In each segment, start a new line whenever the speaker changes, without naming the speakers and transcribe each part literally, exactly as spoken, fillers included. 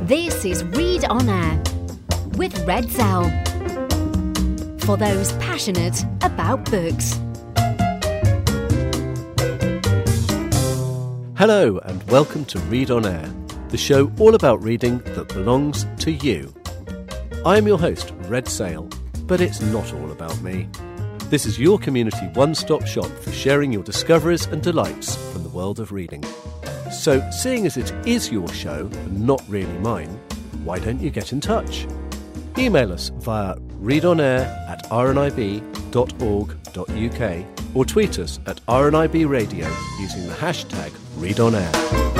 This is Read On Air with Red Zell. For those passionate about books.
Hello and welcome to Read On Air, the show all about reading that belongs to you. I am your host, Red Zell, but it's not all about me. This is your community one-stop shop for sharing your discoveries and delights from the world of reading. So, seeing as it is your show and not really mine, why don't you get in touch? Email us via readonair at r n i b dot org dot u k or tweet us at R N I B Radio using the hashtag ReadOnAir.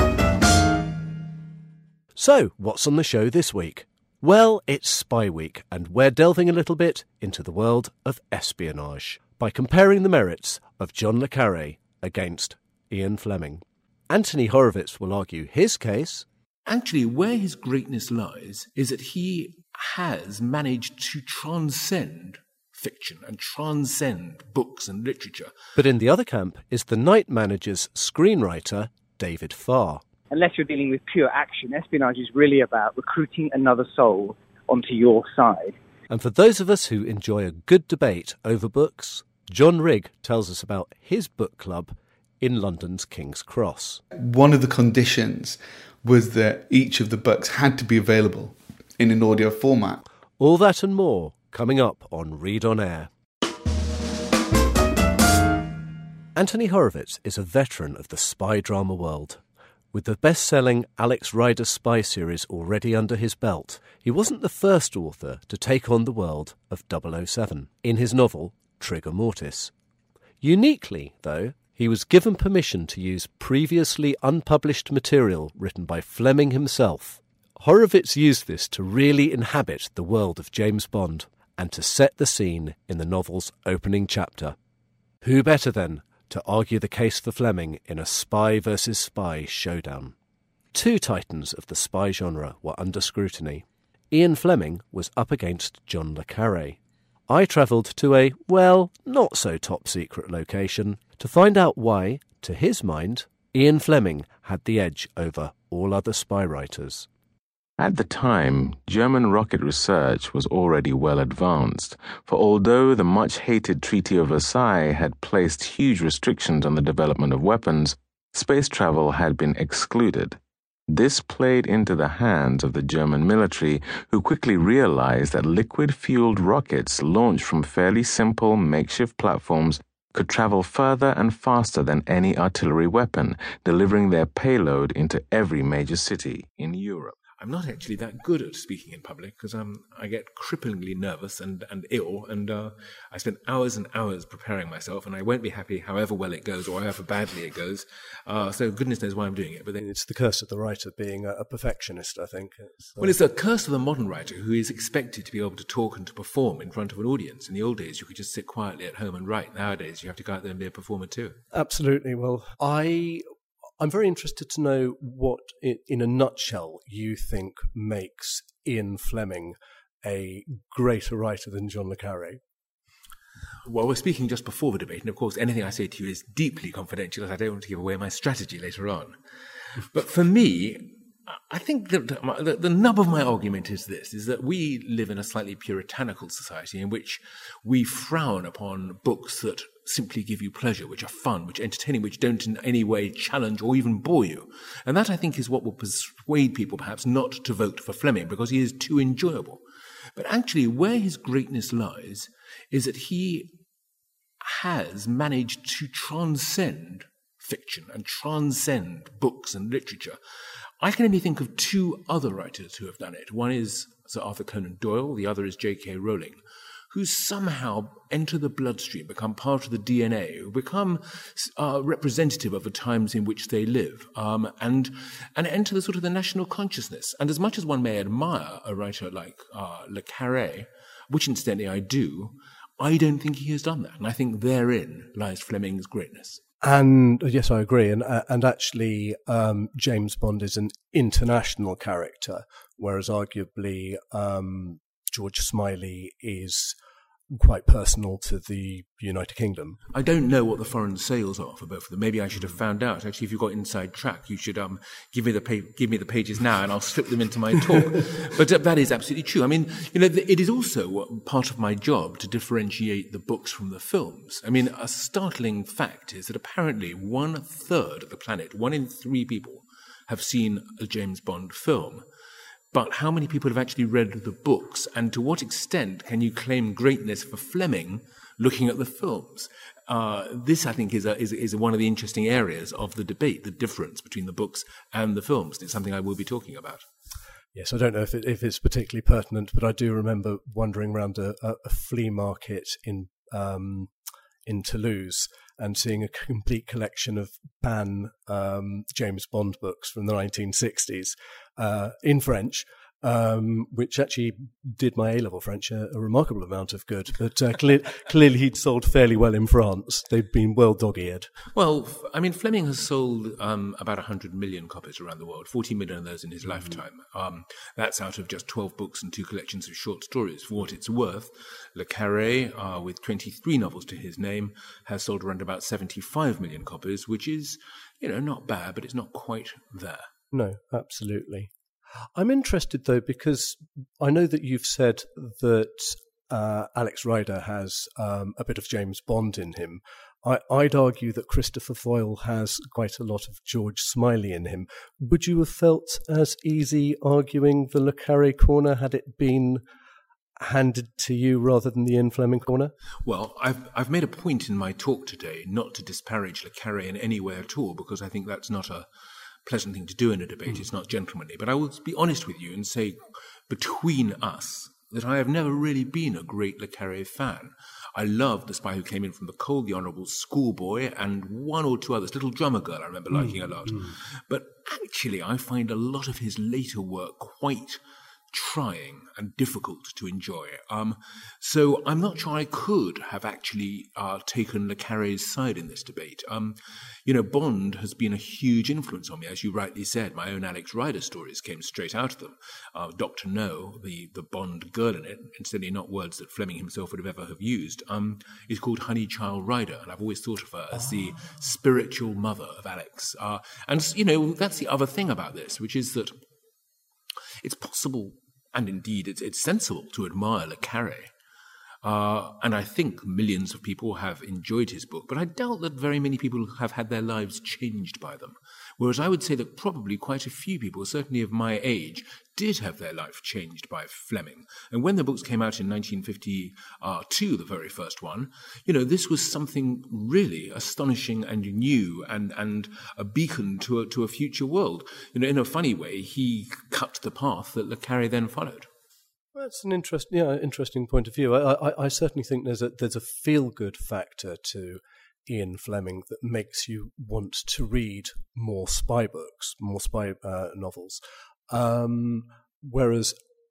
So, what's on the show this week? Well, it's Spy Week, and we're delving a little bit into the world of espionage by comparing the merits of John le Carré against Ian Fleming. Anthony Horowitz will argue his case.
Actually, where his greatness lies is that he has managed to transcend fiction and transcend books and literature.
But in the other camp is the Night Manager's screenwriter, David Farr.
Unless you're dealing with pure action, espionage is really about recruiting another soul onto your side.
And for those of us who enjoy a good debate over books, John Rigg tells us about his book club in London's King's Cross.
One of the conditions was that each of the books had to be available in an audio format.
All that and more coming up on Read On Air. Anthony Horowitz is a veteran of the spy drama world. With the best-selling Alex Rider spy series already under his belt, he wasn't the first author to take on the world of double oh seven in his novel Trigger Mortis. Uniquely, though, he was given permission to use previously unpublished material written by Fleming himself. Horowitz used this to really inhabit the world of James Bond and to set the scene in the novel's opening chapter. Who better, then, to argue the case for Fleming in a spy versus spy showdown? Two titans of the spy genre were under scrutiny. Ian Fleming was up against John le Carré. I travelled to a, well, not-so-top-secret location to find out why, to his mind, Ian Fleming had the edge over all other spy writers.
At the time, German rocket research was already well advanced, for although the much-hated Treaty of Versailles had placed huge restrictions on the development of weapons, space travel had been excluded. This played into the hands of the German military, who quickly realized that liquid-fueled rockets launched from fairly simple makeshift platforms could travel further and faster than any artillery weapon, delivering their payload into every major city in Europe.
I'm not actually that good at speaking in public because um, I get cripplingly nervous and, and ill, and uh, I spend hours and hours preparing myself, and I won't be happy however well it goes or however badly it goes. Uh, so goodness knows why I'm doing it. But then
It's the curse of the writer being a, a perfectionist, I think. It's, uh...
Well, it's a curse of the modern writer who is expected to be able to talk and to perform in front of an audience. In the old days, you could just sit quietly at home and write. Nowadays, you have to go out there and be a performer too.
Absolutely. Well, I... I'm very interested to know what, in a nutshell, you think makes Ian Fleming a greater writer than John le Carré.
Well, we're speaking just before the debate, and of course anything I say to you is deeply confidential, as I don't want to give away my strategy later on. But for me, I think that the, the nub of my argument is this, is that we live in a slightly puritanical society in which we frown upon books that simply give you pleasure, which are fun, which are entertaining, which don't in any way challenge or even bore you. And that, I think, is what will persuade people perhaps not to vote for Fleming, because he is too enjoyable. But actually, where his greatness lies is that he has managed to transcend fiction and transcend books and literature. I can only think of two other writers who have done it. One is Sir Arthur Conan Doyle, the other is J K Rowling, who somehow enter the bloodstream, become part of the D N A, who become uh, representative of the times in which they live, um, and and enter the sort of the national consciousness. And as much as one may admire a writer like uh, le Carré, which incidentally I do, I don't think he has done that. And I think therein lies Fleming's greatness.
And yes, I agree. And uh, and actually, um, James Bond is an international character, whereas arguably um, George Smiley is quite personal to the United Kingdom.
I don't know what the foreign sales are for both of them. Maybe I should have found out. Actually, if you've got inside track, you should um, give me the pa- give me the pages now, and I'll slip them into my talk. But uh, that is absolutely true. I mean, you know, it is also part of my job to differentiate the books from the films. I mean, a startling fact is that apparently one third of the planet, one in three people, have seen a James Bond film. But how many people have actually read the books, and to what extent can you claim greatness for Fleming looking at the films? Uh, this, I think, is, a, is, is one of the interesting areas of the debate, the difference between the books and the films. It's something I will be talking about.
Yes, I don't know if, it, if it's particularly pertinent, but I do remember wandering around a, a, a flea market in um, in Toulouse and seeing a complete collection of Pan um, James Bond books from the nineteen sixties uh, in French, um, which actually did my A-level French a, a remarkable amount of good. But uh, cle- clearly he'd sold fairly well in France. They'd been well dog-eared.
Well, I mean, Fleming has sold um, about one hundred million copies around the world, forty million of those in his mm-hmm. lifetime. Um, that's out of just twelve books and two collections of short stories. For what it's worth, Le Carré, uh, with twenty-three novels to his name, has sold around about seventy-five million copies, which is, you know, not bad, but it's not quite there.
No, absolutely. I'm interested, though, because I know that you've said that uh, Alex Rider has um, a bit of James Bond in him. I, I'd argue that Christopher Foyle has quite a lot of George Smiley in him. Would you have felt as easy arguing the Le Carré corner had it been handed to you rather than the Ian Fleming corner?
Well, I've I've made a point in my talk today not to disparage Le Carré in any way at all, because I think that's not a pleasant thing to do in a debate. Mm. It's not gentlemanly. But I will be honest with you and say, between us, that I have never really been a great Le Carré fan. I loved The Spy Who Came In From the Cold, The Honourable Schoolboy, and one or two others. Little Drummer Girl I remember liking mm. a lot. Mm. But actually, I find a lot of his later work quite trying and difficult to enjoy. Um, so I'm not sure I could have actually uh, taken Le Carré's side in this debate. Um, you know, Bond has been a huge influence on me, as you rightly said. My own Alex Rider stories came straight out of them. Uh, Doctor No, the, the Bond girl in it, incidentally not words that Fleming himself would have ever have used, um, is called Honey Child Rider, and I've always thought of her as the spiritual mother of Alex. Uh, and, you know, that's the other thing about this, which is that it's possible, and indeed it's, it's sensible, to admire Le Carré. Uh, and I think millions of people have enjoyed his book, but I doubt that very many people have had their lives changed by them. Whereas I would say that probably quite a few people, certainly of my age, did have their life changed by Fleming. And when the books came out in nineteen fifty-two, the very first one, you know, this was something really astonishing and new and, and a beacon to a, to a future world. You know, in a funny way, he cut the path that Le Carré then followed.
That's an interest, yeah, interesting point of view. I, I, I certainly think there's a there's a feel-good factor to Ian Fleming that makes you want to read more spy books, more spy uh, novels. Um, whereas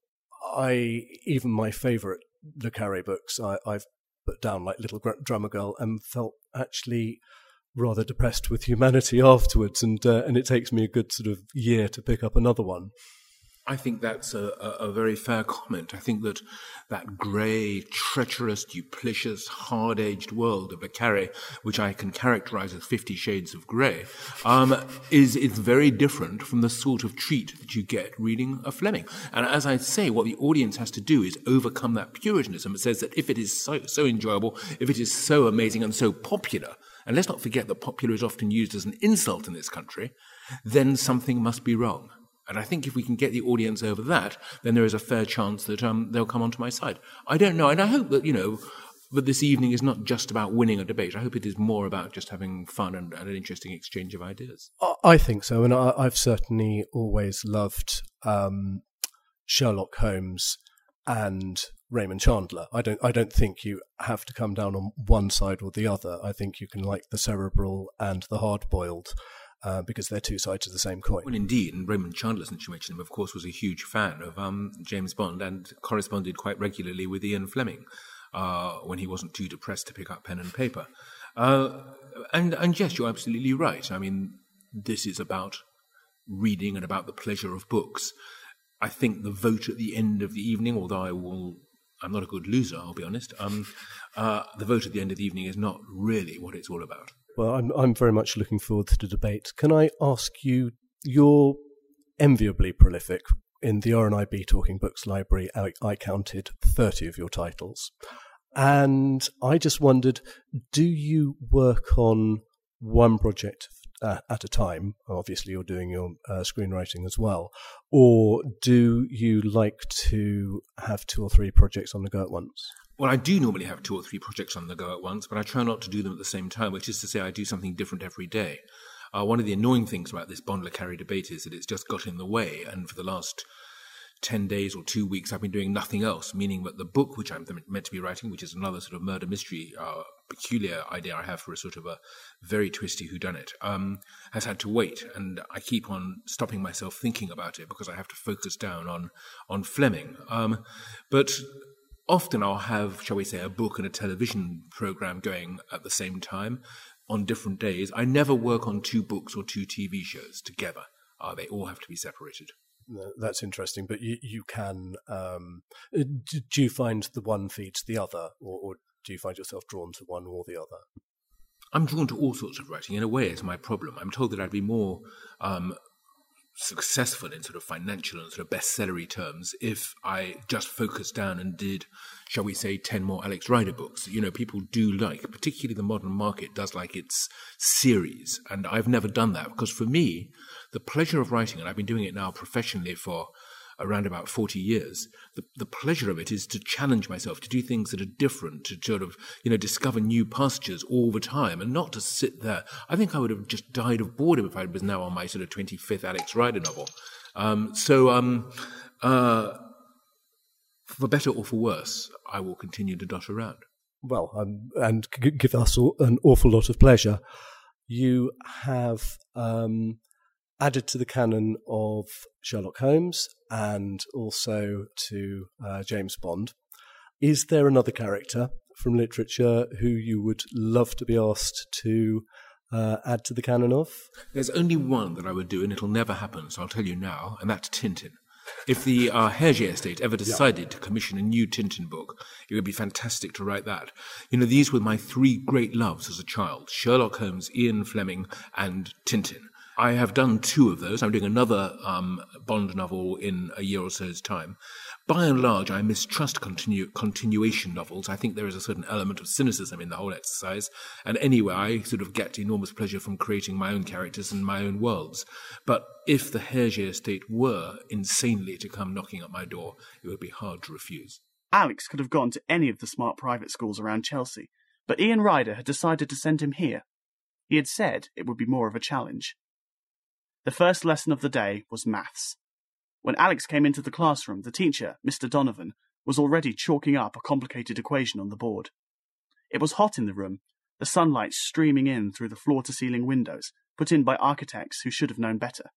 I, even my favourite Le Carré books, I, I've put down like Little Drummer Girl and felt actually rather depressed with humanity afterwards, and uh, and it takes me a good sort of year to pick up another one.
I think that's a, a, a very fair comment. I think that that grey, treacherous, duplicitous, hard-edged world of Le Carré, which I can characterise as Fifty Shades of Grey, um, is is very different from the sort of treat that you get reading a Fleming. And as I say, what the audience has to do is overcome that Puritanism. It says that if it is so, so enjoyable, if it is so amazing and so popular, and let's not forget that popular is often used as an insult in this country, then something must be wrong. And I think if we can get the audience over that, then there is a fair chance that um, they'll come onto my side. I don't know. And I hope that, you know, that this evening is not just about winning a debate. I hope it is more about just having fun and, and an interesting exchange of ideas.
I think so. And I, I've certainly always loved um, Sherlock Holmes and Raymond Chandler. I don't I don't think you have to come down on one side or the other. I think you can like the cerebral and the hard-boiled, Uh, because they're two sides of the same coin.
Well, indeed, and Raymond Chandler, since you mentioned him, of course, was a huge fan of um, James Bond and corresponded quite regularly with Ian Fleming uh, when he wasn't too depressed to pick up pen and paper. Uh, and, and yes, you're absolutely right. I mean, this is about reading and about the pleasure of books. I think the vote at the end of the evening, although I will I'm not a good loser, I'll be honest. Um, uh, the vote at the end of the evening is not really what it's all about.
Well, I'm I'm very much looking forward to the debate. Can I ask you, you're enviably prolific. In the R N I B Talking Books library, I, I counted thirty of your titles. And I just wondered, do you work on one project uh, at a time? Obviously, you're doing your uh, screenwriting as well. Or do you like to have two or three projects on the go at once?
Well, I do normally have two or three projects on the go at once, but I try not to do them at the same time, which is to say I do something different every day. Uh, one of the annoying things about this Bond-Le Carré debate is that it's just got in the way, and for the last ten days or two weeks I've been doing nothing else, meaning that the book which I'm meant to be writing, which is another sort of murder mystery, uh, peculiar idea I have for a sort of a very twisty whodunit, um, has had to wait, and I keep on stopping myself thinking about it because I have to focus down on, on Fleming. Um, but often I'll have, shall we say, a book and a television program going at the same time on different days. I never work on two books or two T V shows together. Uh, they all have to be separated.
That's interesting, but you, you can, um, do you find the one feeds the other, or, or do you find yourself drawn to one or the other?
I'm drawn to all sorts of writing. In a way, it's my problem. I'm told that I'd be more um, successful in sort of financial and sort of bestsellery terms if I just focused down and did, shall we say, ten more Alex Rider books. You know, people do like, particularly the modern market does like its series, and I've never done that because for me, the pleasure of writing, and I've been doing it now professionally for around about forty years, the, the pleasure of it is to challenge myself, to do things that are different, to sort of, you know, discover new pastures all the time and not to sit there. I think I would have just died of boredom if I was now on my sort of twenty-fifth Alex Rider novel. Um, so, um, uh, for better or for worse, I will continue to dot around.
Well, um, and g- give us an awful lot of pleasure. You have um, added to the canon of Sherlock Holmes and also to uh, James Bond. Is there another character from literature who you would love to be asked to uh, add to the canon of?
There's only one that I would do, and it'll never happen, so I'll tell you now, and that's Tintin. If the uh, Hergé estate ever decided yeah. to commission a new Tintin book, it would be fantastic to write that. You know, these were my three great loves as a child: Sherlock Holmes, Ian Fleming, and Tintin. I have done two of those. I'm doing another um, Bond novel in a year or so's time. By and large, I mistrust continu- continuation novels. I think there is a certain element of cynicism in the whole exercise. And anyway, I sort of get enormous pleasure from creating my own characters and my own worlds. But if the Hergé estate were insanely to come knocking at my door, it would be hard to refuse.
Alex could have gone to any of the smart private schools around Chelsea, but Ian Rider had decided to send him here. He had said it would be more of a challenge. The first lesson of the day was maths. When Alex came into the classroom, the teacher, Mister Donovan, was already chalking up a complicated equation on the board. It was hot in the room, the sunlight streaming in through the floor-to-ceiling windows, put in by architects who should have known better.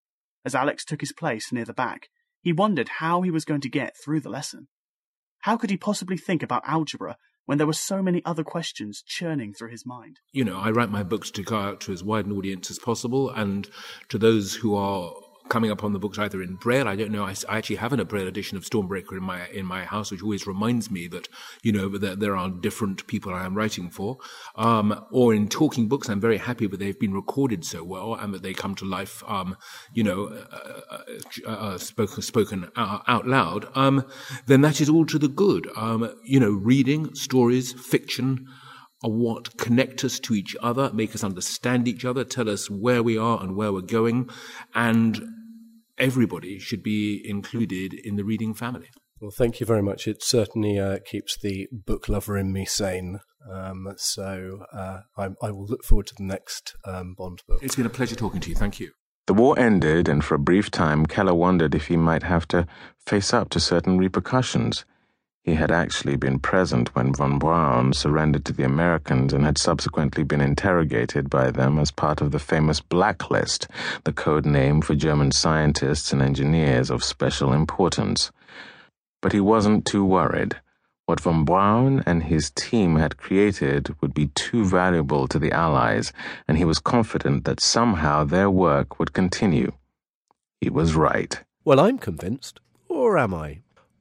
As Alex took his place near the back, he wondered how he was going to get through the lesson. How could he possibly think about algebra when there were so many other questions churning through his mind?
You know, I write my books to go out to as wide an audience as possible, and to those who are coming up on the books either in Braille. I don't know, I, I actually have a Braille edition of Stormbreaker in my in my house, which always reminds me that, you know, that there are different people I am writing for. Um, or in talking books, I'm very happy that they've been recorded so well and that they come to life, um, you know, uh, uh, uh, spoken, spoken out loud. Um, then that is all to the good. Um, you know, reading, stories, fiction, are what connect us to each other, make us understand each other, tell us where we are and where we're going, and everybody should be included in the reading family.
Well, thank you very much. It certainly uh, keeps the book lover in me sane. Um, so uh, I, I will look forward to the next um, Bond book.
It's been a pleasure talking to you. Thank you.
The war ended, and for a brief time, Keller wondered if he might have to face up to certain repercussions. He had actually been present when von Braun surrendered to the Americans and had subsequently been interrogated by them as part of the famous Blacklist, the code name for German scientists and engineers of special importance. But he wasn't too worried. What von Braun and his team had created would be too valuable to the Allies, and he was confident that somehow their work would continue. He was right.
Well, I'm convinced. Or am I?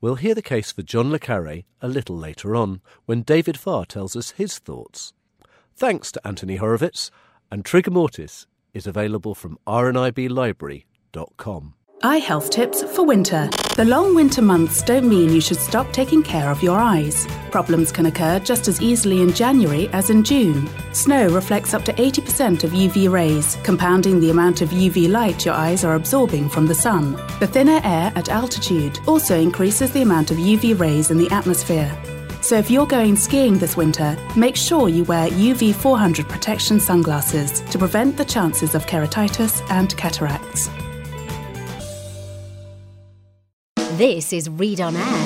We'll hear the case for John le Carré a little later on, when David Farr tells us his thoughts. Thanks to Anthony Horowitz, and Trigger Mortis is available from r n i b library dot com.
Eye health tips for winter. The long winter months don't mean you should stop taking care of your eyes. Problems can occur just as easily in January as in June. Snow reflects up to eighty percent of U V rays, compounding the amount of U V light your eyes are absorbing from the sun. The thinner air at altitude also increases the amount of U V rays in the atmosphere. So if you're going skiing this winter, make sure you wear U V four hundred protection sunglasses to prevent the chances of keratitis and cataracts.
This is Read on Air.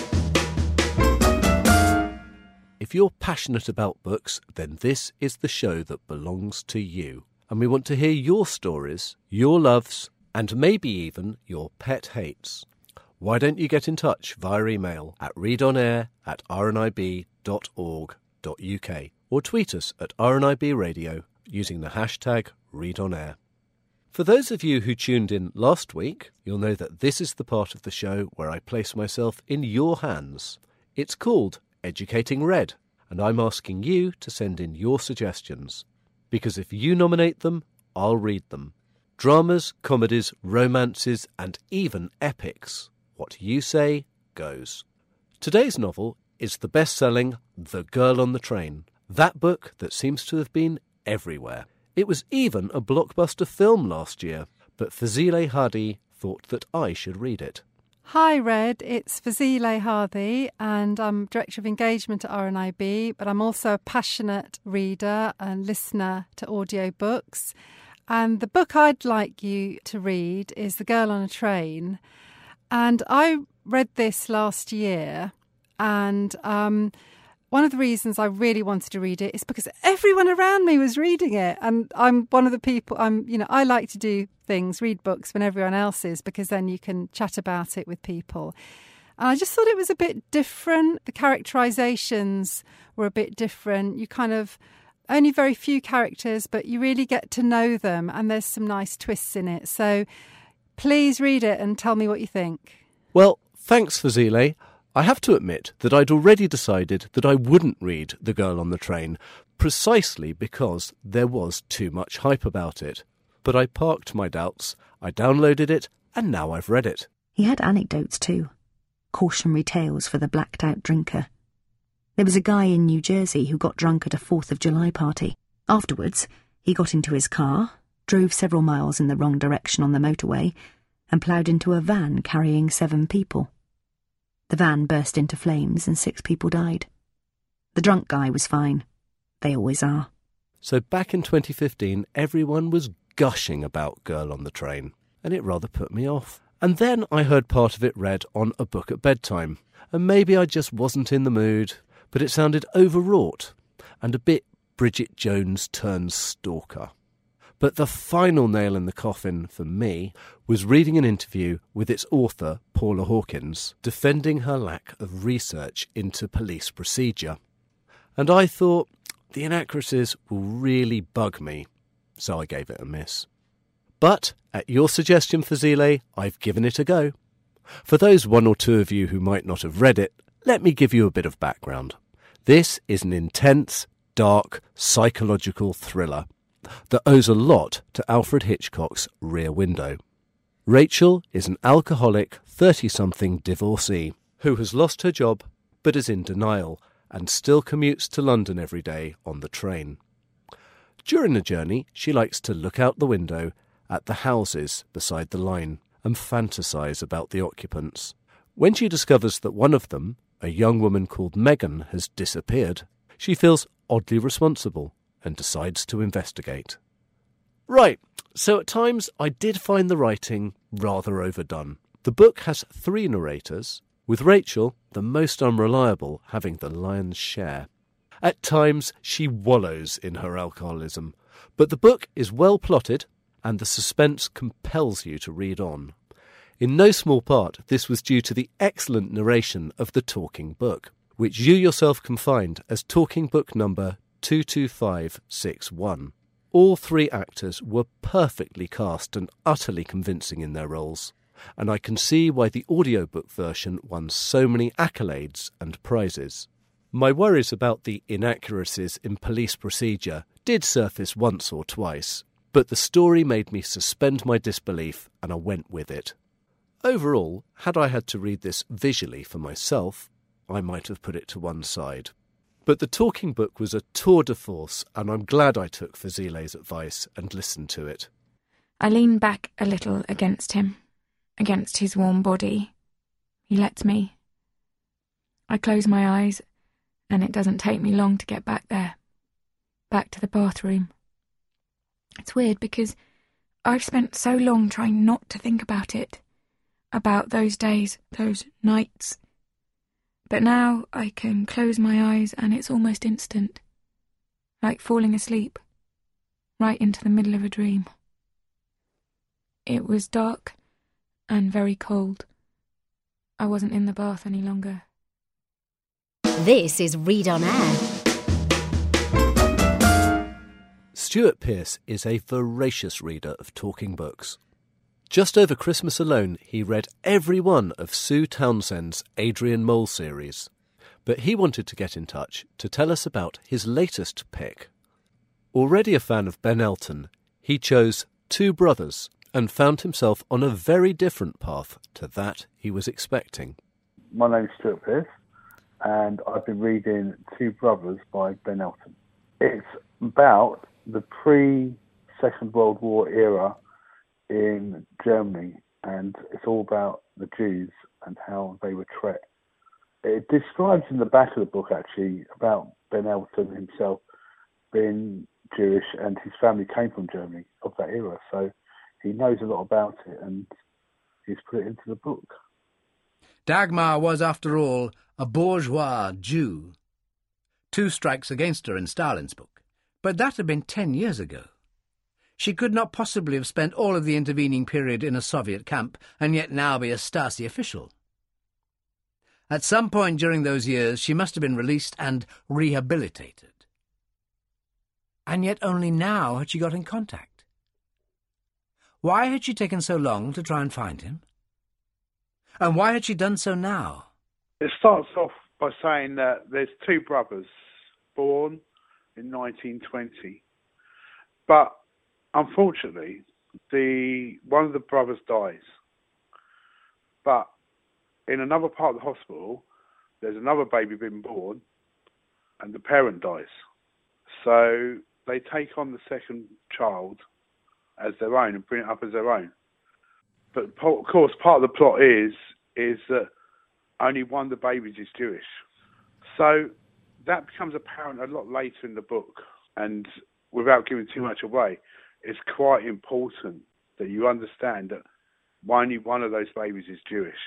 If you're passionate about books, then this is the show that belongs to you. And we want to hear your stories, your loves, and maybe even your pet hates. Why don't you get in touch via email at readonair at r n i b dot org dot u k or tweet us at R N I B Radio using the hashtag readonair. For those of you who tuned in last week, you'll know that this is the part of the show where I place myself in your hands. It's called Educating Red, and I'm asking you to send in your suggestions. Because if you nominate them, I'll read them. Dramas, comedies, romances, and even epics. What you say goes. Today's novel is the best-selling The Girl on the Train, that book that seems to have been everywhere. It was even a blockbuster film last year, but Fazile Hadi thought that I should read it.
Hi Red, it's Fazile Hadi and I'm Director of Engagement at R N I B, but I'm also a passionate reader and listener to audiobooks. And the book I'd like you to read is The Girl on a Train. And I read this last year and um, one of the reasons I really wanted to read it is because everyone around me was reading it. And I'm one of the people, I'm, you know, I like to do things, read books when everyone else is, because then you can chat about it with people. And I just thought it was a bit different. The characterizations were a bit different. You kind of, only very few characters, but you really get to know them. And there's some nice twists in it. So please read it and tell me what you think.
Well, thanks, Fazile. I have to admit that I'd already decided that I wouldn't read The Girl on the Train, precisely because there was too much hype about it. But I parked my doubts, I downloaded it, and now I've read it.
He had anecdotes too. Cautionary tales for the blacked-out drinker. There was a guy in New Jersey who got drunk at a fourth of July party. Afterwards, he got into his car, drove several miles in the wrong direction on the motorway, and ploughed into a van carrying seven people. The van burst into flames and six people died. The drunk guy was fine. They always are.
So back in twenty fifteen, everyone was gushing about Girl on the Train, and it rather put me off. And then I heard part of it read on A Book at Bedtime, and maybe I just wasn't in the mood, but it sounded overwrought and a bit Bridget Jones turns stalker. But the final nail in the coffin for me was reading an interview with its author, Paula Hawkins, defending her lack of research into police procedure. And I thought, the inaccuracies will really bug me, so I gave it a miss. But, at your suggestion, Fazile, I've given it a go. For those one or two of you who might not have read it, let me give you a bit of background. This is an intense, dark, psychological thriller that owes a lot to Alfred Hitchcock's Rear Window. Rachel is an alcoholic thirty-something divorcee who has lost her job but is in denial and still commutes to London every day on the train. During the journey, she likes to look out the window at the houses beside the line and fantasise about the occupants. When she discovers that one of them, a young woman called Megan, has disappeared, she feels oddly responsible and decides to investigate. Right, so at times I did find the writing rather overdone. The book has three narrators, with Rachel, the most unreliable, having the lion's share. At times she wallows in her alcoholism, but the book is well plotted and the suspense compels you to read on. In no small part, this was due to the excellent narration of the talking book, which you yourself can find as talking book number two two five six one. All three actors were perfectly cast and utterly convincing in their roles. and I can see why the audiobook version won so many accolades and prizes. My worries about the inaccuracies in police procedure did surface once or twice, but the story made me suspend my disbelief and I went with it. Overall, had I had to read this visually for myself, I might have put it to one side. But the talking book was a tour de force, and I'm glad I took Fazile's advice and listened to it.
I lean back a little against him, against his warm body. He lets me. I close my eyes, and it doesn't take me long to get back there, back to the bathroom. It's weird because I've spent so long trying not to think about it, about those days, those nights. But now I can close my eyes and it's almost instant, like falling asleep, right into the middle of a dream. It was dark and very cold. I wasn't in the bath any longer.
This is Read on Air.
Stuart Pearce is a voracious reader of talking books. Just over Christmas alone, he read every one of Sue Townsend's Adrian Mole series. But he wanted to get in touch to tell us about his latest pick. Already a fan of Ben Elton, he chose Two Brothers and found himself on a very different path to that he was expecting.
My name's Stuart Pearce, and I've been reading Two Brothers by Ben Elton. It's about the pre-Second World War era in Germany, and it's all about the Jews and how they were treated. It describes in the back of the book, actually, about Ben Elton himself being Jewish, and his family came from Germany of that era, so he knows a lot about it, and he's put it into the book.
Dagmar was, after all, a bourgeois Jew. Two strikes against her in Stalin's book, but that had been ten years ago. She could not possibly have spent all of the intervening period in a Soviet camp and yet now be a Stasi official. At some point during those years, she must have been released and rehabilitated. And yet only now had she got in contact. Why had she taken so long to try and find him? And why had she done so now?
It starts off by saying that there's two brothers born in nineteen twenty, but unfortunately, the one of the brothers dies. But in another part of the hospital, there's another baby being born, and the parent dies. So they take on the second child as their own and bring it up as their own. But of course, part of the plot is is that only one of the babies is Jewish. So that becomes apparent a lot later in the book, and without giving too much away, it's quite important that you understand that only one of those babies is Jewish.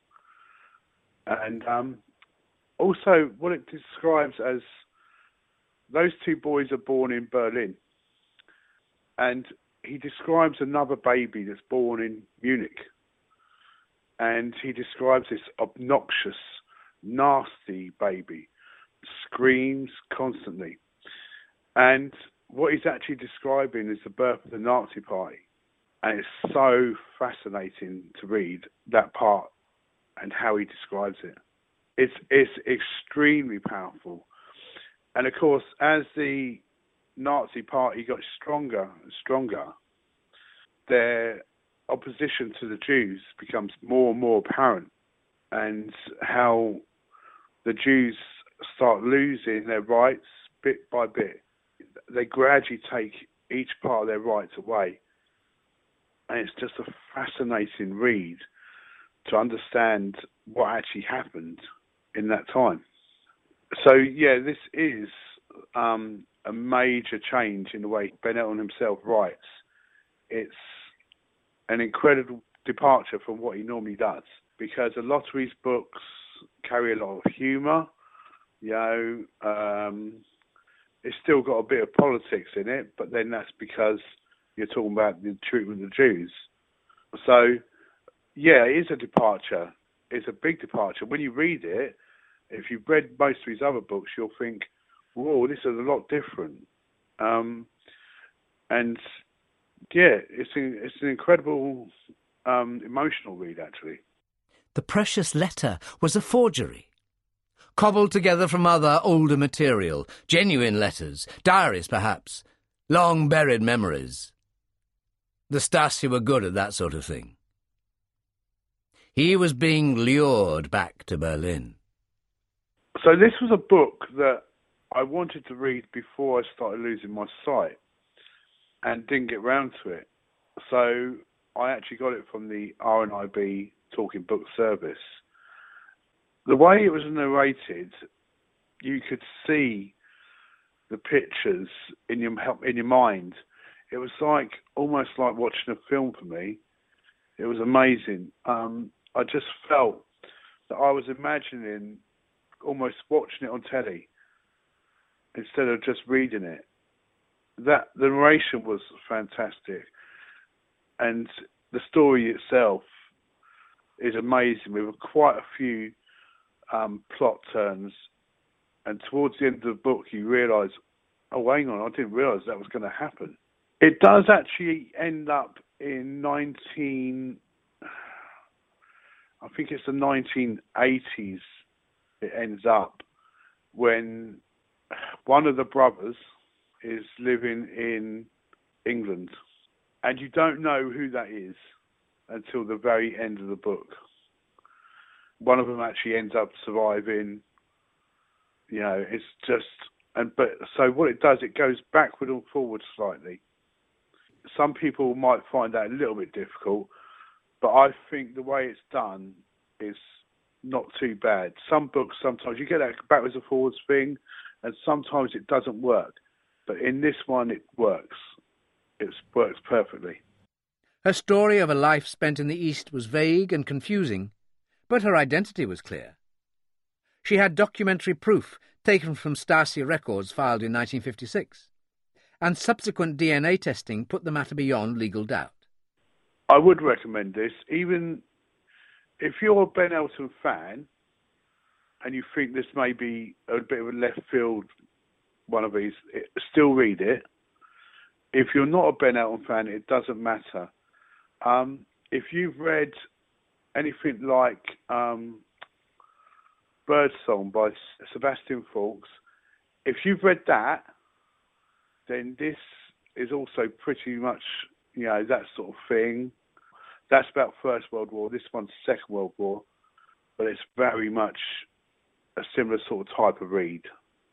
And um, also what it describes as those two boys are born in Berlin, and he describes another baby that's born in Munich, and he describes this obnoxious, nasty baby, screams constantly. And what he's actually describing is the birth of the Nazi Party. And it's so fascinating to read that part and how he describes it. It's, it's extremely powerful. And of course, as the Nazi Party got stronger and stronger, their opposition to the Jews becomes more and more apparent, and how the Jews start losing their rights bit by bit. They gradually take each part of their rights away. And it's just a fascinating read to understand what actually happened in that time. So, yeah, this is um, a major change in the way Ben Elton himself writes. It's an incredible departure from what he normally does, because a lot of his books carry a lot of humour, you know, um, it's still got a bit of politics in it, but then that's because you're talking about the treatment of the Jews. So, yeah, it is a departure. It's a big departure. When you read it, if you've read most of his other books, you'll think, whoa, this is a lot different. Um, and, yeah, it's, a, it's an incredible um, emotional read, actually.
The precious letter was a forgery, cobbled together from other older material, genuine letters, diaries perhaps, long-buried memories. The Stasi were good at that sort of thing. He was being lured back to Berlin.
So this was a book that I wanted to read before I started losing my sight and didn't get round to it. So I actually got it from the R N I B Talking Book Service. The way it was narrated, you could see the pictures in your in your mind. It was like almost like watching a film for me. It was amazing. Um, I just felt that I was imagining almost watching it on telly instead of just reading it. That the narration was fantastic, and the story itself is amazing. With quite a few um, plot turns, and towards the end of the book, you realise, oh, hang on, I didn't realise that was going to happen. It does actually end up in nineteen. I think it's the nineteen eighties. It ends up when one of the brothers is living in England, and you don't know who that is until the very end of the book. One of them actually ends up surviving. You know, it's just and but so what it does, it goes backward and forward slightly. Some people might find that a little bit difficult, but I think the way it's done is not too bad. Some books, sometimes you get that backwards and forwards thing, and sometimes it doesn't work. But in this one, it works. It works perfectly.
Her story of a life spent in the East was vague and confusing, but her identity was clear. She had documentary proof taken from Stasi records filed in nineteen fifty-six, and subsequent D N A testing put the matter beyond legal doubt.
I would recommend this, even if you're a Ben Elton fan and you think this may be a bit of a left field one of these, still read it. If you're not a Ben Elton fan, it doesn't matter. Um, if you've read anything like um, Birdsong by Sebastian Faulks, if you've read that, then this is also pretty much, you know, that sort of thing. That's about First World War. This one's Second World War, but it's very much a similar sort of type of read.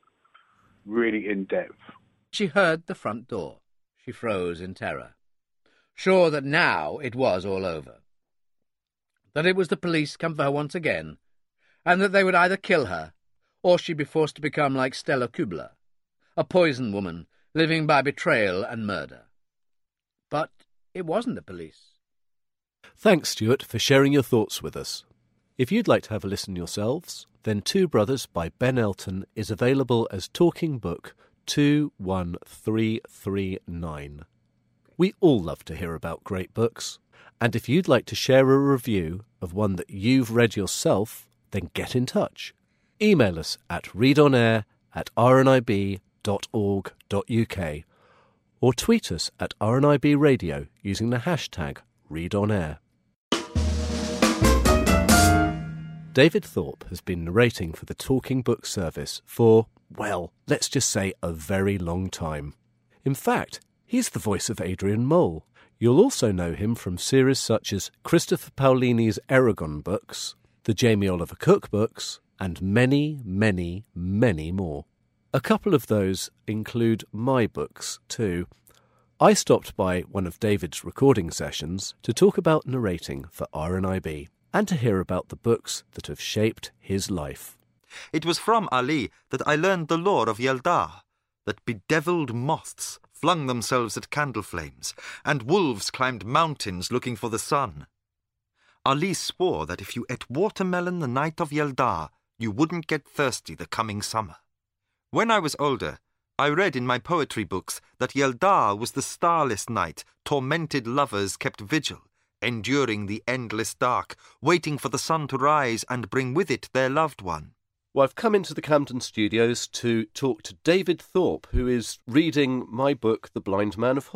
Really in-depth.
She heard the front door. She froze in terror, sure that now it was all over, that it was the police come for her once again, and that they would either kill her or she'd be forced to become like Stella Kubler, a poison woman living by betrayal and murder. But it wasn't the police.
Thanks, Stuart, for sharing your thoughts with us. If you'd like to have a listen yourselves, then Two Brothers by Ben Elton is available as Talking Book two one three three nine. We all love to hear about great books, and if you'd like to share a review of one that you've read yourself, then get in touch. Email us at readonair at r n i b dot org dot u k or tweet us at R N I B Radio using the hashtag readonair. David Thorpe has been narrating for the Talking Book Service for, well, let's just say a very long time. In fact, he's the voice of Adrian Mole. You'll also know him from series such as Christopher Paolini's Eragon books, the Jamie Oliver Cook books, and many, many, many more. A couple of those include my books too. I stopped by one of David's recording sessions to talk about narrating for R N I B and to hear about the books that have shaped his life.
It was from Ali that I learned the lore of Yeldar, that bedevilled moths flung themselves at candle flames, and wolves climbed mountains looking for the sun. Ali swore that if you ate watermelon the night of Yeldar, you wouldn't get thirsty the coming summer. When I was older, I read in my poetry books that Yeldar was the starless night tormented lovers kept vigil, enduring the endless dark, waiting for the sun to rise and bring with it their loved one.
Well, I've come into the Camden studios to talk to David Thorpe, who is reading my book, The Blind Man of Hoy.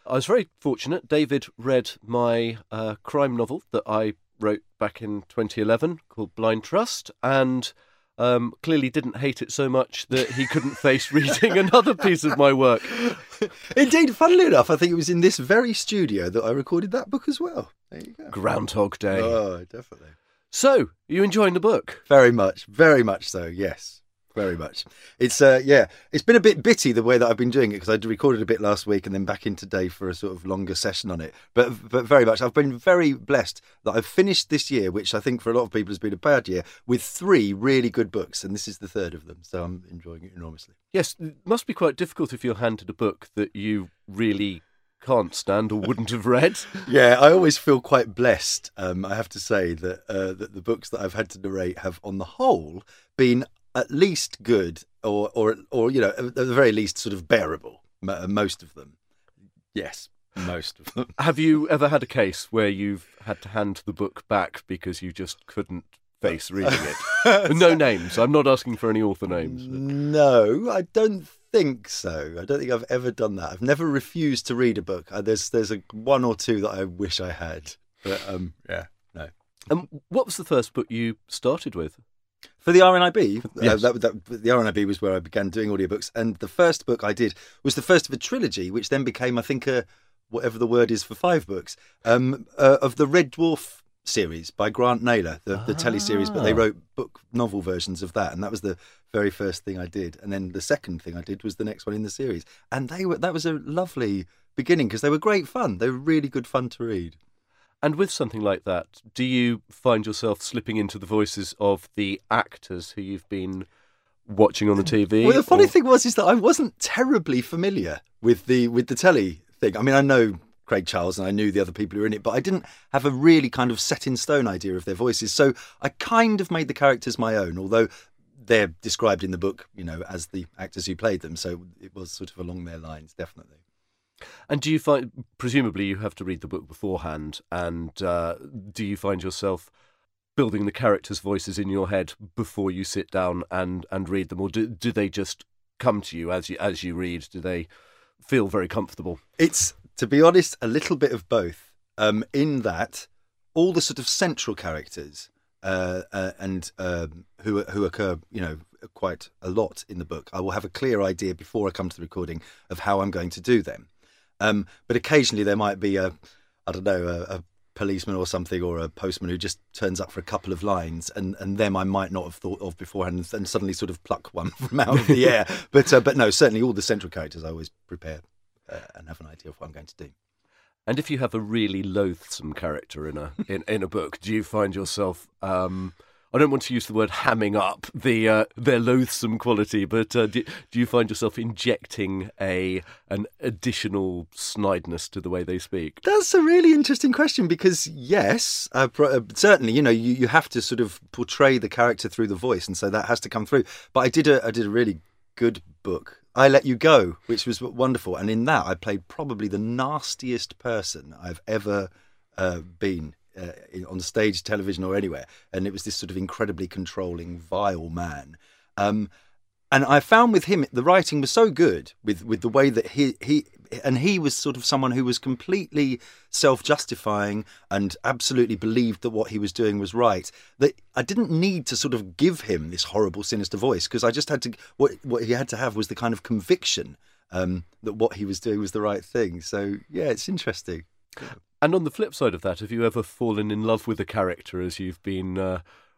I was very fortunate. David read my uh, crime novel that I wrote back in twenty eleven called Blind Trust, and um, clearly didn't hate it so much that he couldn't face reading another piece of my work.
Indeed, funnily enough, I think it was in this very studio that I recorded that book as well. There you go.
Groundhog Day.
Oh, definitely.
So, are you enjoying the book?
Very much, very much so, yes. Very much. It's, uh, yeah, it's been a bit bitty the way that I've been doing it, because I recorded a bit last week and then back in today for a sort of longer session on it. But but very much, I've been very blessed that I've finished this year, which I think for a lot of people has been a bad year, with three really good books, and this is the third of them, so I'm enjoying it enormously.
Yes, it must be quite difficult if you're handed a book that you really can't stand or wouldn't have read.
Yeah, I always feel quite blessed, um, I have to say, that, uh, that the books that I've had to narrate have, on the whole, been at least good, or, or, or you know, at the very least, sort of bearable. Most of them, yes, most of them.
Have you ever had a case where you've had to hand the book back because you just couldn't face reading it? No names. I'm not asking for any author names. But...
No, I don't think so. I don't think I've ever done that. I've never refused to read a book. There's there's a one or two that I wish I had, but um, yeah, no.
And um, what was the first book you started with?
For the R N I B,
yes.
uh, that, that, the R N I B was where I began doing audiobooks, and the first book I did was the first of a trilogy, which then became, I think, a, whatever the word is for five books, um, uh, of the Red Dwarf series by Grant Naylor, the, the ah. telly-series, but they wrote book novel versions of that, and that was the very first thing I did. And then the second thing I did was the next one in the series, and they were that was a lovely beginning because they were great fun. They were really good fun to read.
And with something like that, do you find yourself slipping into the voices of the actors who you've been watching on the T V?
Well, the funny
or...
thing was is that I wasn't terribly familiar with the with the telly thing. I mean, I know Craig Charles and I knew the other people who were in it, but I didn't have a really kind of set in stone idea of their voices. So I kind of made the characters my own, although they're described in the book, you know, as the actors who played them. So it was sort of along their lines, definitely.
And do you find, presumably you have to read the book beforehand, and uh, do you find yourself building the characters' voices in your head before you sit down and, and read them, or do, do they just come to you as you as you read? Do they feel very comfortable?
It's, to be honest, a little bit of both, um, in that all the sort of central characters uh, uh, and um, who who occur, you know, quite a lot in the book, I will have a clear idea before I come to the recording of how I'm going to do them. Um, but occasionally there might be a, I don't know, a, a policeman or something, or a postman who just turns up for a couple of lines, and, and them I might not have thought of beforehand, and, and suddenly sort of pluck one from out of the air. But uh, but no, certainly all the central characters I always prepare uh, and have an idea of what I'm going to do.
And if you have a really loathsome character in a in, in a book, do you find yourself? Um, I don't want to use the word hamming up the uh, their loathsome quality, but uh, do, do you find yourself injecting a an additional snideness to the way they speak?
That's a really interesting question, because yes, uh, uh, certainly, you know, you, you have to sort of portray the character through the voice, and so that has to come through. But I did a I did a really good book, I Let You Go, which was wonderful, and in that I played probably the nastiest person I've ever uh, been. Uh, in, on stage, television, or anywhere, and it was this sort of incredibly controlling, vile man. Um, and I found with him, the writing was so good with with the way that he he and he was sort of someone who was completely self-justifying and absolutely believed that what he was doing was right, that I didn't need to sort of give him this horrible, sinister voice, because I just had to. What what he had to have was the kind of conviction um, that what he was doing was the right thing. So yeah, it's interesting. Yeah.
And on the flip side of that, have you ever fallen in love with a character as you've been uh,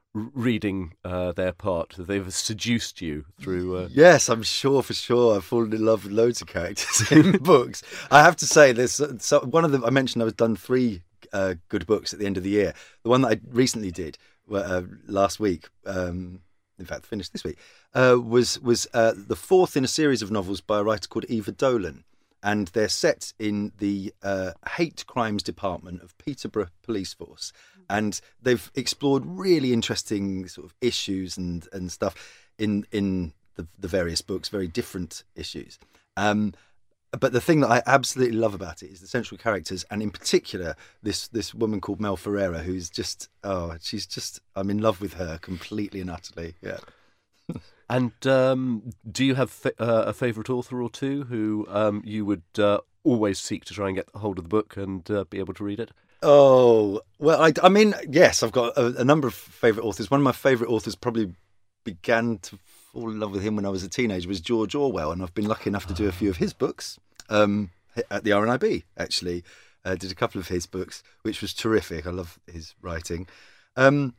reading uh, their part? Have they ever seduced you through... Uh...
Yes, I'm sure, for sure. I've fallen in love with loads of characters in books. I have to say, there's so, one of them, I mentioned I was done three uh, good books at the end of the year. The one that I recently did uh, last week, um, in fact, finished this week, uh, was, was uh, the fourth in a series of novels by a writer called Eva Dolan. And they're set in the uh, hate crimes department of Peterborough Police Force. And they've explored really interesting sort of issues and, and stuff in in the, the various books, very different issues. Um, but the thing that I absolutely love about it is the central characters, and in particular, this this woman called Mel Ferreira, who's just, oh, she's just, I'm in love with her completely and utterly, yeah.
And um, do you have fa- uh, a favourite author or two who um, you would uh, always seek to try and get hold of the book and uh, be able to read it?
Oh, well, I, I mean, yes, I've got a, a number of favourite authors. One of my favourite authors probably began to fall in love with him when I was a teenager was George Orwell, and I've been lucky enough to do a few of his books um, at the R N I B, actually. Uh, did a couple of his books, which was terrific. I love his writing. Um,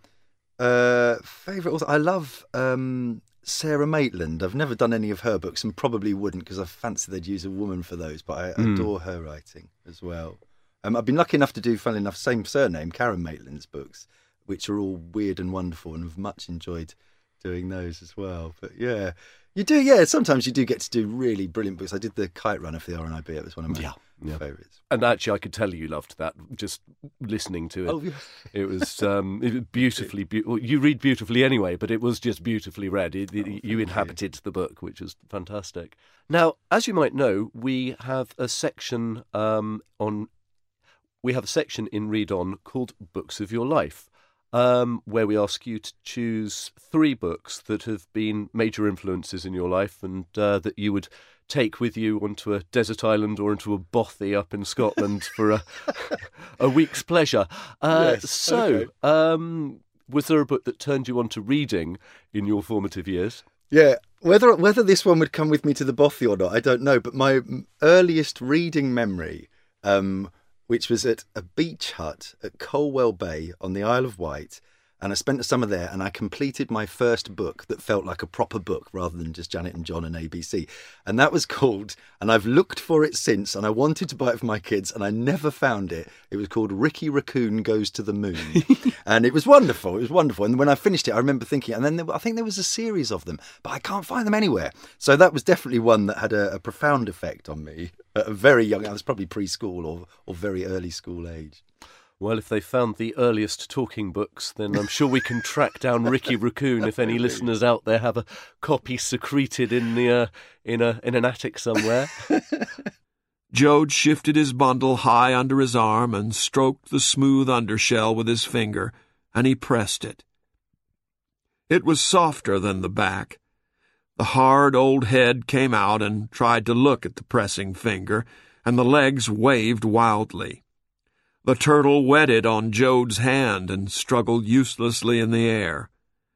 uh, favourite author? I love um, Sarah Maitland. I've never done any of her books and probably wouldn't because I fancy they'd use a woman for those, but I
Mm.
adore her writing as well. Um, I've been lucky enough to do, funnily enough, same surname, Karen Maitland's books, which are all weird and wonderful, and I've much enjoyed doing those as well. But yeah, you do, yeah, sometimes you do get to do really brilliant books. I did The Kite Runner for the R N I B. It was one of my
Yeah, yeah.
favourites.
And actually, I could tell you loved that just listening to it.
Oh, yeah.
It was um, it was beautifully. Be- well, you read beautifully anyway, but it was just beautifully read. It, it,
Oh,
you inhabited the book, which was fantastic. Now, as you might know, we have a section um, on. We have a section in Read On called Books of Your Life, um, where we ask you to choose three books that have been major influences in your life and uh, that you would take with you onto a desert island or into a bothy up in Scotland for a a week's pleasure. Uh,
Yes,
so,
okay.
um, was there a book that turned you on to reading in your formative years?
Yeah, whether whether this one would come with me to the bothy or not, I don't know. But my m- earliest reading memory, um, which was at a beach hut at Colwell Bay on the Isle of Wight, and I spent the summer there, and I completed my first book that felt like a proper book rather than just Janet and John and A B C. And that was called, and I've looked for it since, and I wanted to buy it for my kids, and I never found it. It was called Ricky Raccoon Goes to the Moon. And it was wonderful. It was wonderful. And when I finished it, I remember thinking, and then there, I think there was a series of them, but I can't find them anywhere. So that was definitely one that had a, a profound effect on me at a very young, I was probably preschool or, or very early school age.
Well, if they found the earliest talking books, then I'm sure we can track down Ricky Raccoon if any listeners out there have a copy secreted in the uh, in a in an attic somewhere.
Jode shifted his bundle high under his arm and stroked the smooth undershell with his finger, and he pressed it. It was softer than the back. The hard old head came out and tried to look at the pressing finger, and the legs waved wildly. The turtle wetted on Jode's hand and struggled uselessly in the air.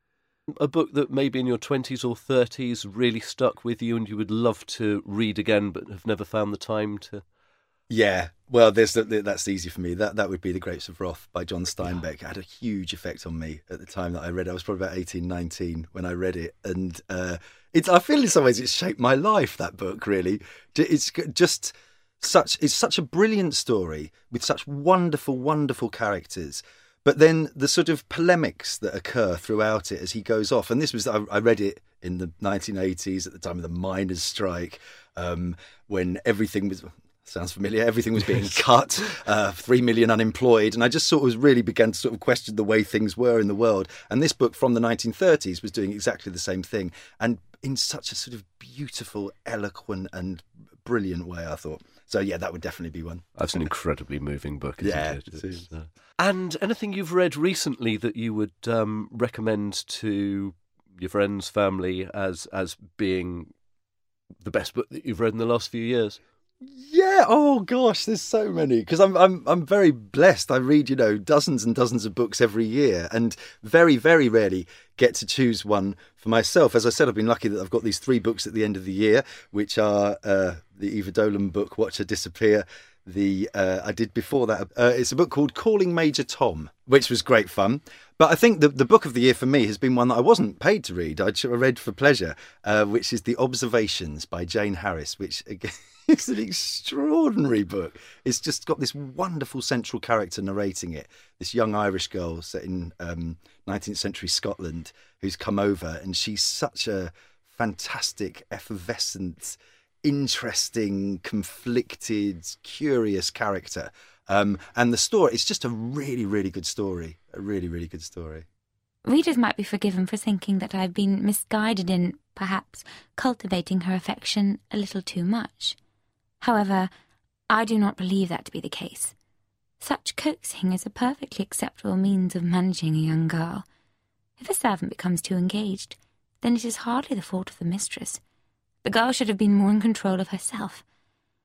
A book that maybe in your twenties or thirties really stuck with you and you would love to read again but have never found the time to...
Yeah, well, there's the, that's easy for me. That that would be The Grapes of Wrath by John Steinbeck. It had a huge effect on me at the time that I read it. I was probably about eighteen, nineteen when I read it. And uh, it's, I feel in some ways it's shaped my life, that book, really. It's just... Such it's such a brilliant story with such wonderful, wonderful characters. But then the sort of polemics that occur throughout it as he goes off. And this was, I, I read it in the nineteen eighties at the time of the miners' strike, um, when everything was, sounds familiar, everything was being cut, uh, three million unemployed. And I just sort of really began to sort of question the way things were in the world. And this book from the nineteen thirties was doing exactly the same thing. And in such a sort of beautiful, eloquent and brilliant way, I thought. So, yeah, that would definitely be one.
That's an incredibly moving book, isn't
yeah,
it?
it is.
Uh... And anything you've read recently that you would um, recommend to your friends, family, as as being the best book that you've read in the last few years?
Yeah, oh gosh, there's so many. Because I'm I'm I'm very blessed. I read, you know, dozens and dozens of books every year, and very, very rarely get to choose one for myself. As I said, I've been lucky that I've got these three books at the end of the year, which are uh, the Eva Dolan book, Watch Her Disappear. The uh, I did before that. Uh, it's a book called Calling Major Tom, which was great fun. But I think the, the book of the year for me has been one that I wasn't paid to read. I read for pleasure, uh, which is The Observations by Jane Harris, which again is an extraordinary book. It's just got this wonderful central character narrating it. This young Irish girl set in um, nineteenth century Scotland who's come over, and she's such a fantastic, effervescent, interesting, conflicted, curious character. Um, and the story, it's just a really, really good story. A really, really good story.
Readers might be forgiven for thinking that I've been misguided in, perhaps, cultivating her affection a little too much. However, I do not believe that to be the case. Such coaxing is a perfectly acceptable means of managing a young girl. If a servant becomes too engaged, then it is hardly the fault of the mistress. The girl should have been more in control of herself.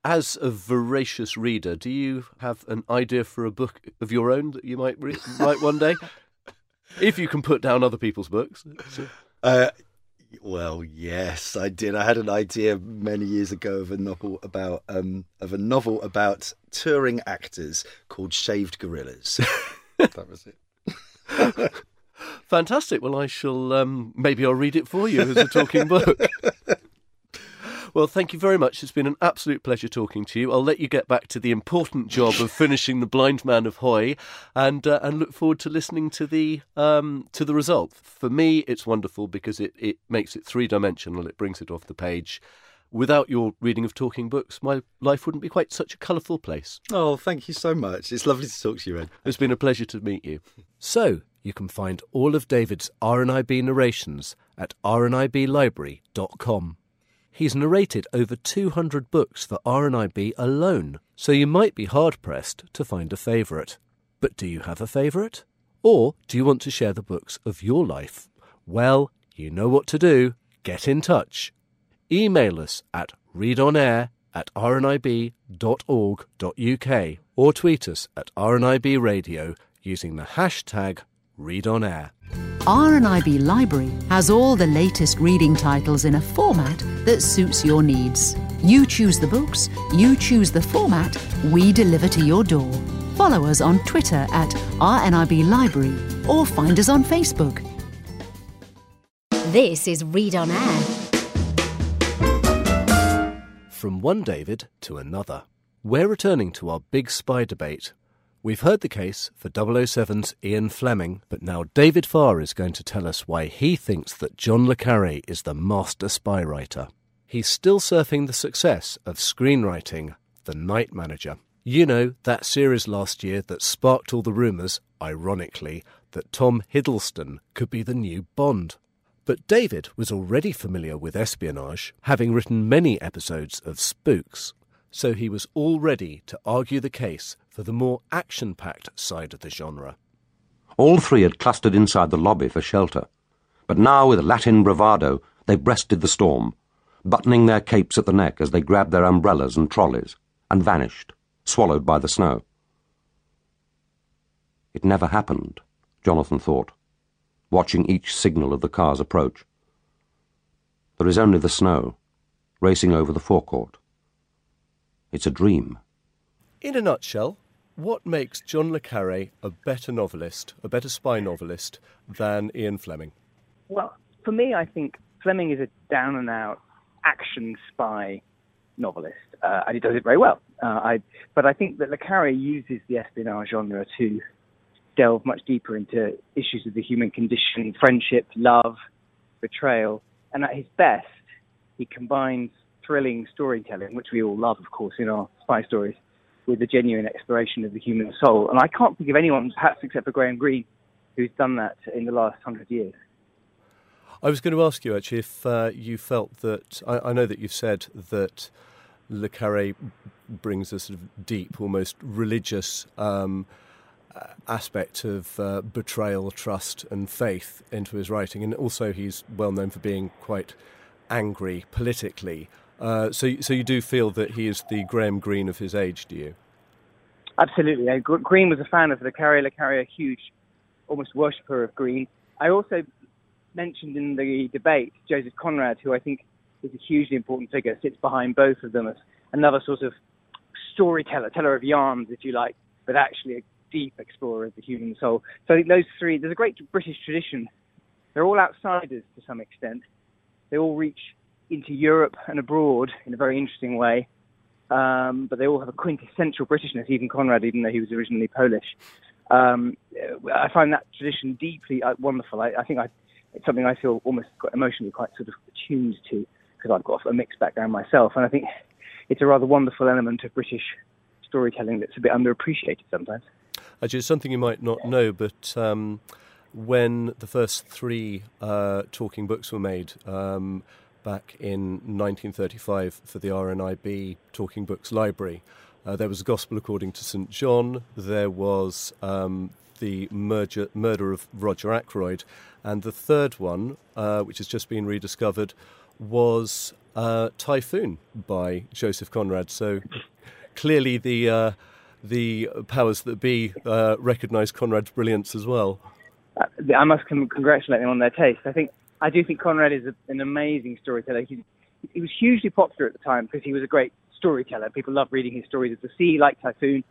as a voracious reader, do you have an idea for a book of your own that you might re- write one day? If you can put down other people's books. So.
Uh, well, yes, I did. I had an idea many years ago of a novel about um, of a novel about touring actors called Shaved Gorillas. That was it.
Fantastic. Well, I shall, um, maybe I'll read it for you as a talking book. Well, thank you very much. It's been an absolute pleasure talking to you. I'll let you get back to the important job of finishing The Blind Man of Hoy, and uh, and look forward to listening to the um, to the result. For me, it's wonderful because it, it makes it three-dimensional. It brings it off the page. Without your reading of talking books, my life wouldn't be quite such a colourful place.
Oh, thank you so much. It's lovely to talk to you, Ed.
It's been a pleasure to meet you. So, you can find all of David's R N I B narrations at r n i b library dot com. He's narrated over two hundred books for R N I B alone, so you might be hard-pressed to find a favourite. But do you have a favourite? Or do you want to share the books of your life? Well, you know what to do. Get in touch. Email us at readonair at r n i b dot org dot u k or tweet us at R N I B Radio using the hashtag readonair.
R N I B Library has all the latest reading titles in a format that suits your needs. You choose the books, you choose the format, we deliver to your door. Follow us on Twitter at R N I B Library or find us on Facebook.
This is Read on Air.
From one David to another. We're returning to our big spy debate. We've heard the case for double oh seven's Ian Fleming, but now David Farr is going to tell us why he thinks that John le Carré is the master spy writer. He's still surfing the success of screenwriting The Night Manager. You know, that series last year that sparked all the rumours, ironically, that Tom Hiddleston could be the new Bond. But David was already familiar with espionage, having written many episodes of Spooks, so he was all ready to argue the case for the more action-packed side of the genre.
All three had clustered inside the lobby for shelter, but now with Latin bravado they breasted the storm, buttoning their capes at the neck as they grabbed their umbrellas and trolleys, and vanished, swallowed by the snow. It never happened, Jonathan thought, watching each signal of the car's approach. There is only the snow, racing over the forecourt. It's a dream.
In a nutshell, what makes John le Carré a better novelist, a better spy novelist, than Ian Fleming?
Well, for me, I think Fleming is a down-and-out action spy novelist, uh, and he does it very well. Uh, I, but I think that le Carré uses the espionage genre to delve much deeper into issues of the human condition, friendship, love, betrayal, and at his best, he combines thrilling storytelling, which we all love, of course, in our spy stories, with a genuine exploration of the human soul. And I can't think of anyone, perhaps except for Graham Greene, who's done that in the last hundred years.
I was going to ask you, actually, if uh, you felt that... I, I know that you've said that le Carré brings a sort of deep, almost religious um, aspect of uh, betrayal, trust and faith into his writing. And also he's well known for being quite angry politically. Uh, so, so you do feel that he is the Graham Greene of his age, do you?
Absolutely. Uh, Greene was a fan of le Carré. Le Carré, a huge, almost worshipper of Greene. I also mentioned in the debate Joseph Conrad, who I think is a hugely important figure, sits behind both of them as another sort of storyteller, teller of yarns, if you like, but actually a deep explorer of the human soul. So I think those three, there's a great British tradition. They're all outsiders to some extent. They all reach into Europe and abroad in a very interesting way, um, but they all have a quintessential Britishness, even Conrad, even though he was originally Polish. Um, I find that tradition deeply uh, wonderful. I, I think I, it's something I feel almost quite emotionally quite sort of attuned to, because I've got a mixed background myself, and I think it's a rather wonderful element of British storytelling that's a bit underappreciated sometimes.
Actually, it's something you might not know, but um, when the first three uh, talking books were made, um, back in nineteen thirty-five for the R N I B Talking Books Library, uh, there was a Gospel According to Saint John, there was um, the murder, murder of Roger Ackroyd, and the third one, uh, which has just been rediscovered, was uh, Typhoon by Joseph Conrad. So clearly the uh, the powers that be uh, recognise Conrad's brilliance as well.
Uh, I must con- congratulate them on their taste. I think I do think Conrad is a, an amazing storyteller. He, he was hugely popular at the time because he was a great storyteller. People loved reading his stories at the sea, like Typhoon.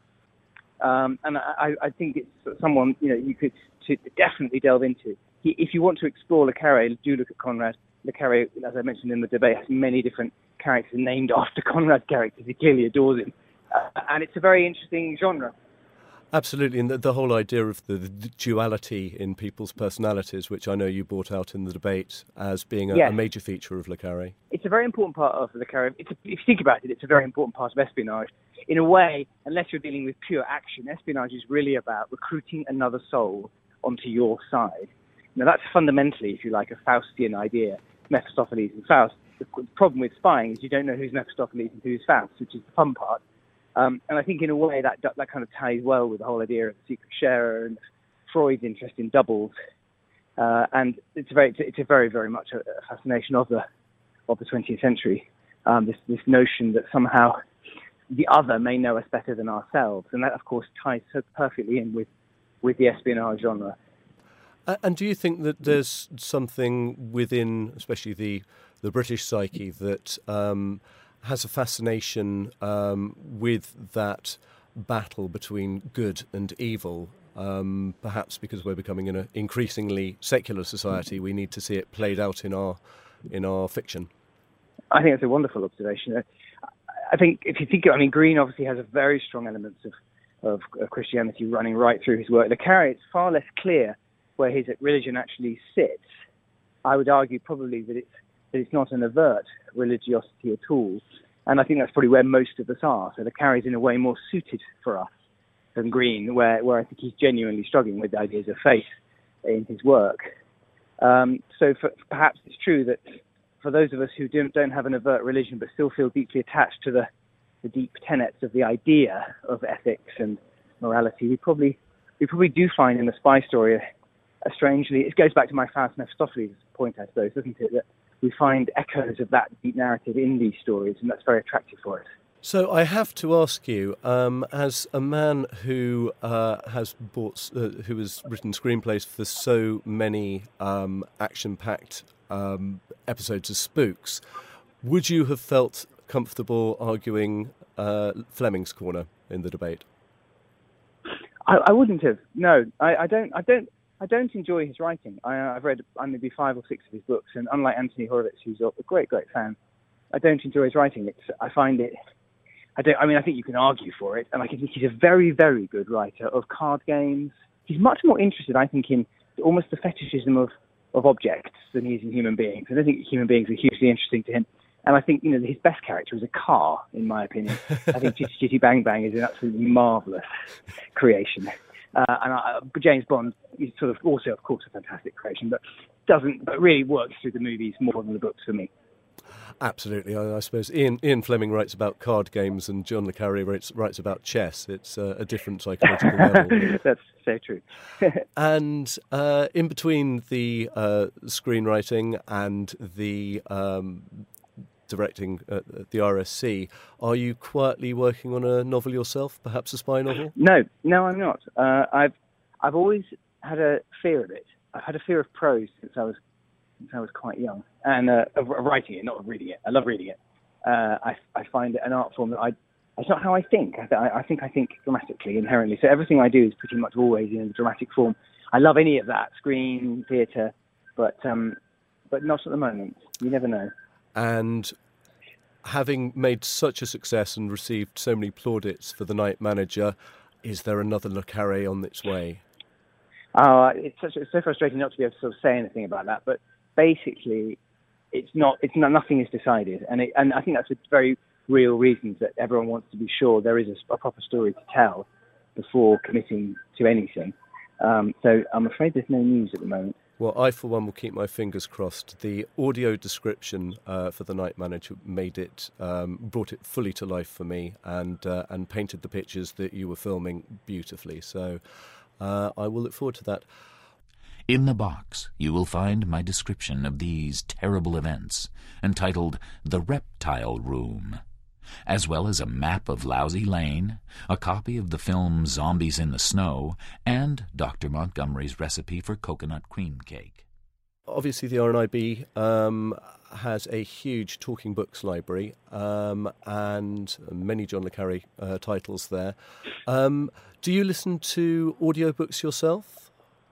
Um, and I, I think it's someone you know you could to definitely delve into. He, if you want to explore Le Carré, do look at Conrad. Le Carré, as I mentioned in the debate, has many different characters named after Conrad's characters. He clearly adores him. Uh, and it's a very interesting genre.
Absolutely, and the, the whole idea of the, the duality in people's personalities, which I know you brought out in the debate as being a,
yes.
a major feature of Le Carré.
It's a very important part of Le Carré. It's a, if you think about it, it's a very important part of espionage. In a way, unless you're dealing with pure action, espionage is really about recruiting another soul onto your side. Now, that's fundamentally, if you like, a Faustian idea, Mephistopheles and Faust. The problem with spying is you don't know who's Mephistopheles and who's Faust, which is the fun part. Um, and I think in a way that that kind of ties well with the whole idea of the secret sharer and Freud's interest in doubles. Uh, and it's a very, it's a very, very much a, a fascination of the of the twentieth century. Um, this this notion that somehow the other may know us better than ourselves, and that of course ties so perfectly in with with the espionage genre.
Uh, and do you think that there's something within, especially the the British psyche, that um, has a fascination um, with that battle between good and evil? Um, perhaps because we're becoming an increasingly secular society, we need to see it played out in our in our fiction.
I think that's a wonderful observation. I think if you think, I mean, Green obviously has a very strong elements of, of, of Christianity running right through his work. Le Carré, it's far less clear where his religion actually sits. I would argue probably that it's that it's not an overt religiosity at all, and I think that's probably where most of us are. So Le Carré is in a way more suited for us than Green, where, where I think he's genuinely struggling with the ideas of faith in his work. Um, so for, perhaps it's true that for those of us who don't, don't have an overt religion but still feel deeply attached to the, the deep tenets of the idea of ethics and morality, we probably we probably do find in the spy story a, a strangely, it goes back to my Faust Mephistopheles point, I suppose, doesn't it, that we find echoes of that deep narrative in these stories, and that's very attractive for us.
So I have to ask you, um, as a man who uh, has bought, uh, who has written screenplays for so many um, action-packed um, episodes of Spooks, would you have felt comfortable arguing uh, Fleming's corner in the debate?
I, I wouldn't have. No, I, I don't. I don't. I don't enjoy his writing. I, I've read maybe five or six of his books, and unlike Anthony Horowitz, who's a great, great fan, I don't enjoy his writing. It's. I find it. I don't. I mean, I think you can argue for it, and I think he's a very, very good writer of card games. He's much more interested, I think, in almost the fetishism of, of objects than he is in human beings. I don't think human beings are hugely interesting to him. And I think, you know, his best character is a car, in my opinion. I think Chitty Chitty Bang Bang is an absolutely marvellous creation. Uh, and I, James Bond is sort of also, of course, a fantastic creation, but doesn't, but really works through the movies more than the books for me.
Absolutely. I, I suppose Ian, Ian Fleming writes about card games and John le Carré writes, writes about chess. It's uh, a different psychological level.
That's so true.
And uh, in between the uh, screenwriting and the um, directing at the R S C, are you quietly working on a novel yourself, perhaps a spy novel?
No, no, I'm not. Uh, I've I've always had a fear of it. I've had a fear of prose since I was since I was quite young, and uh, of writing it, not of reading it. I love reading it. Uh, I I find it an art form that I. It's not how I think. I, I think I think dramatically, inherently. So everything I do is pretty much always in a dramatic form. I love any of that, screen, theatre, but um, but not at the moment. You never know.
And having made such a success and received so many plaudits for The Night Manager, is there another Le Carré on its way?
Uh, it's, such, it's so frustrating not to be able to sort of say anything about that, but basically, it's not. It's not. Nothing is decided, and it, and I think that's a very real reason that everyone wants to be sure there is a, a proper story to tell before committing to anything. Um, so I'm afraid there's no news at the moment.
Well, I, for one, will keep my fingers crossed. The audio description uh, for The Night Manager made it, um, brought it fully to life for me, and uh, and painted the pictures that you were filming beautifully. So uh, I will look forward to that.
In the box you will find my description of these terrible events, entitled The Reptile Room, as well as a map of Lousy Lane, a copy of the film Zombies in the Snow, and Doctor Montgomery's recipe for coconut cream cake.
Obviously, the R N I B um, has a huge talking books library um, and many John le Carré uh, titles there. Um, do you listen to audiobooks yourself?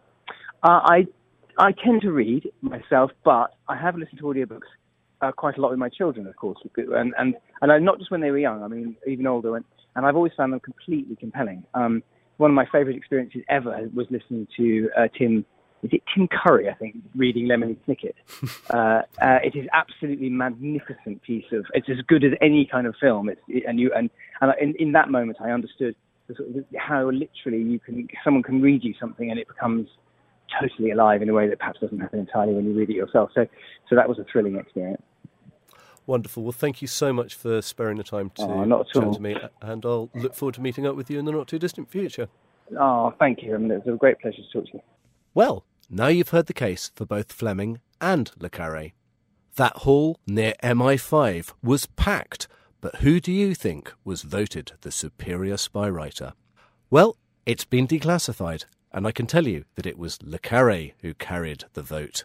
Uh, I I tend to read myself, but I have listened to audiobooks uh, quite a lot with my children, of course, and and and I, not just when they were young. I mean, even older, and, and I've always found them completely compelling. Um, one of my favourite experiences ever was listening to uh, Tim. Is it Tim Curry, I think, reading Lemony Snicket? uh, uh, it is absolutely magnificent piece of. It's as good as any kind of film. It's it, and you and and in, in that moment, I understood the sort of, how literally you can someone can read you something and it becomes totally alive in a way that perhaps doesn't happen entirely when you read it yourself. So, so that was a thrilling experience.
Wonderful. Well, thank you so much for sparing the time to
oh, not at
chat
all.
to me, and I'll look forward to meeting up with you in the not too distant future.
Oh, thank you. I mean, it was a great pleasure to talk to you.
Well, now you've heard the case for both Fleming and le Carré. That hall near M I five was packed, but who do you think was voted the superior spy writer? Well, it's been declassified, and I can tell you that it was le Carré who carried the vote.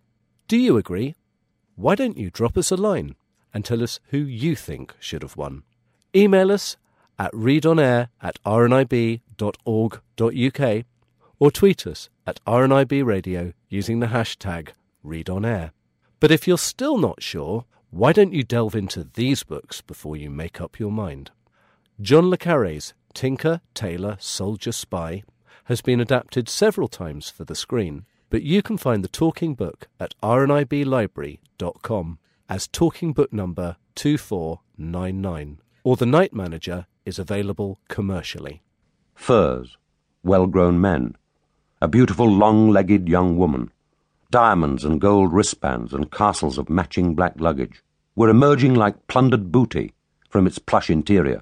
Do you agree? Why don't you drop us a line and tell us who you think should have won? Email us at readonair at r n i b dot org dot u k or tweet us at R N I B Radio using the hashtag readonair. But if you're still not sure, why don't you delve into these books before you make up your mind? John le Carré's Tinker, Tailor, Soldier, Spy has been adapted several times for the screen, but you can find the talking book at r n i b library dot com as talking book number two four nine nine, or The Night Manager is available commercially.
Furs, well-grown men, a beautiful long-legged young woman, diamonds and gold wristbands and castles of matching black luggage were emerging like plundered booty from its plush interior.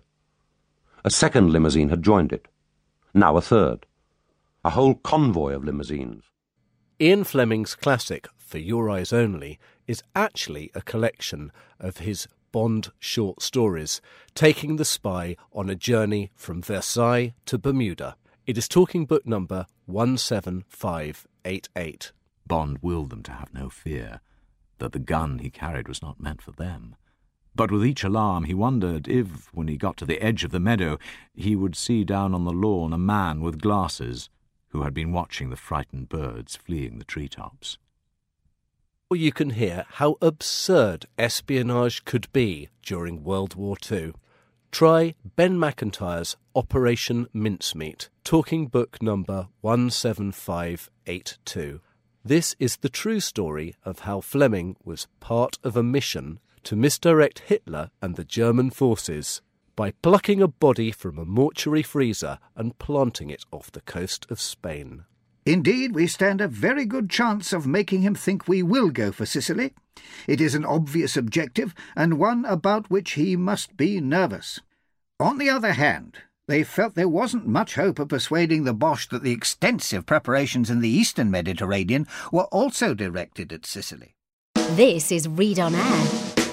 A second limousine had joined it, now a third. A whole convoy of limousines.
Ian Fleming's classic, For Your Eyes Only, is actually a collection of his Bond short stories, taking the spy on a journey from Versailles to Bermuda. It is talking book number one seven five eight eight.
Bond willed them to have no fear, that the gun he carried was not meant for them. But with each alarm he wondered if, when he got to the edge of the meadow, he would see down on the lawn a man with glasses who had been watching the frightened birds fleeing the treetops.
Or you can hear how absurd espionage could be during World War Two. Try Ben McIntyre's Operation Mincemeat, talking book number one seven five eight two. This is the true story of how Fleming was part of a mission to misdirect Hitler and the German forces by plucking a body from a mortuary freezer and planting it off the coast of Spain.
Indeed, we stand a very good chance of making him think we will go for Sicily. It is an obvious objective, and one about which he must be nervous. On the other hand, they felt there wasn't much hope of persuading the Boche that the extensive preparations in the eastern Mediterranean were also directed at Sicily.
This is Read on Air.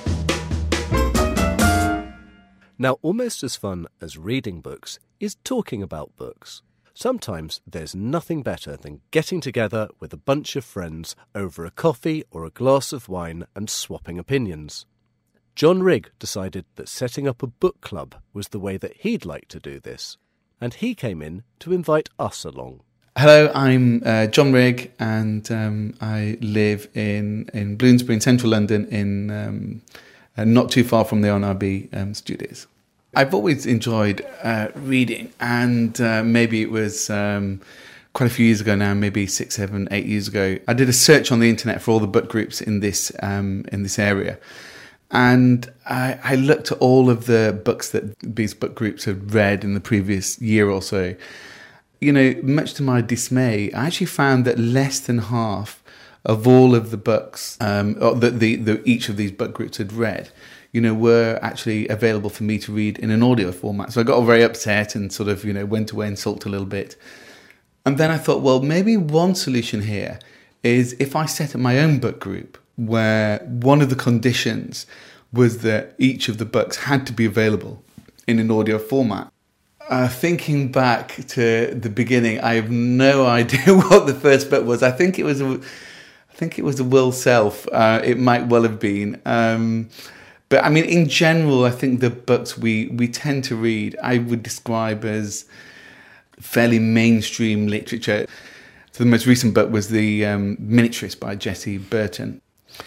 Now, almost as fun as reading books is talking about books. Sometimes there's nothing better than getting together with a bunch of friends over a coffee or a glass of wine and swapping opinions. John Rigg decided that setting up a book club was the way that he'd like to do this, and he came in to invite us along.
Hello, I'm uh, John Rigg, and um, I live in, in Bloomsbury in central London, in um, uh, not too far from the R N I B um, studios. I've always enjoyed uh, reading, and uh, maybe it was um, quite a few years ago now, maybe six, seven, eight years ago. I did a search on the internet for all the book groups in this um, in this area, and I, I looked at all of the books that these book groups had read in the previous year or so. You know, much to my dismay, I actually found that less than half of all of the books um, that the, the each of these book groups had read, you know, were actually available for me to read in an audio format. So I got very upset and sort of, you know, went away and sulked a little bit. And then I thought, well, maybe one solution here is if I set up my own book group, where one of the conditions was that each of the books had to be available in an audio format. Uh, thinking back to the beginning, I have no idea what the first book was. I think it was, a, I think it was a Will Self. Uh, it might well have been. Um, but I mean, in general, I think the books we we tend to read, I would describe as fairly mainstream literature. So the most recent book was the um, Miniaturist by Jessie Burton.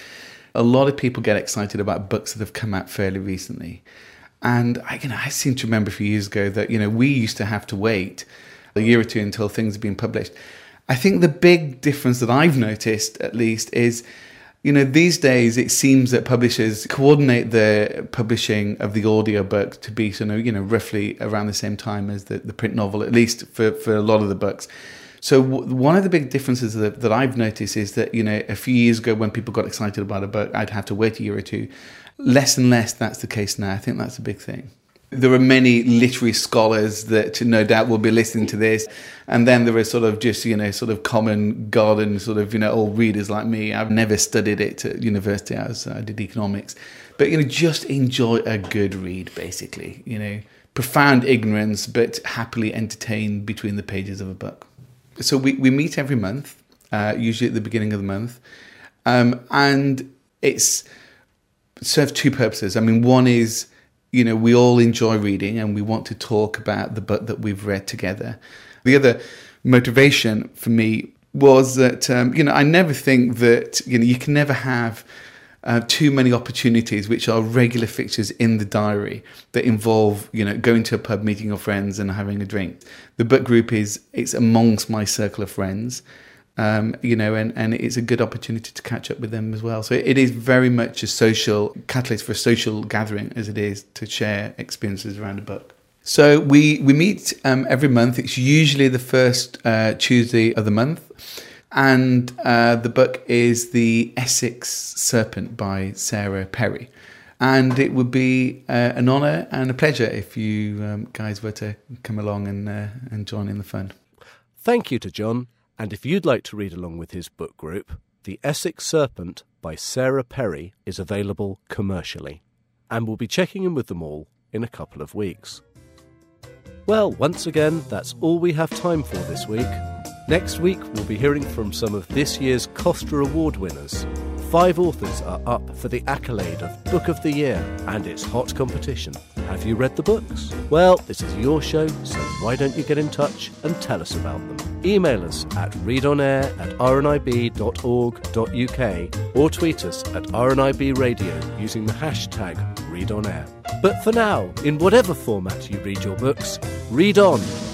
A lot of people get excited about books that have come out fairly recently. And I, you know, I seem to remember a few years ago that, you know, we used to have to wait a year or two until things had been published. I think the big difference that I've noticed, at least, is, you know, these days it seems that publishers coordinate the publishing of the audiobook to be, sort of, you know, roughly around the same time as the, the print novel, at least for, for a lot of the books. So w- one of the big differences that, that I've noticed is that, you know, a few years ago when people got excited about a book, I'd have to wait a year or two. Less and less that's the case now. I think that's a big thing. There are many literary scholars that no doubt will be listening to this. And then there are sort of just, you know, sort of common garden sort of, you know, old readers like me. I've never studied it at university. I, was, I did economics. But, you know, just enjoy a good read, basically. You know, profound ignorance, but happily entertained between the pages of a book. So we, we meet every month, uh, usually at the beginning of the month. Um, and it's serves two purposes. I mean, one is, you know, we all enjoy reading and we want to talk about the book that we've read together. The other motivation for me was that, um, you know, I never think that, you know, you can never have uh, too many opportunities which are regular fixtures in the diary that involve, you know, going to a pub, meeting your friends and having a drink. The book group is, it's amongst my circle of friends. Um, you know, and, and it's a good opportunity to catch up with them as well. So it is very much a social catalyst for a social gathering as it is to share experiences around a book. So we, we meet um, every month. It's usually the first uh, Tuesday of the month. And uh, the book is The Essex Serpent by Sarah Perry. And it would be uh, an honour and a pleasure if you um, guys were to come along and, uh, and join in the fun.
Thank you to John. And if you'd like to read along with his book group, The Essex Serpent by Sarah Perry is available commercially. And we'll be checking in with them all in a couple of weeks. Well, once again, that's all we have time for this week. Next week, we'll be hearing from some of this year's Costa Award winners. Five authors are up for the accolade of Book of the Year, and it's hot competition. Have you read the books? Well, this is your show, so why don't you get in touch and tell us about them? Email us at readonair at r n i b dot org dot u k or tweet us at R N I B Radio using the hashtag readonair. But for now, in whatever format you read your books, read on.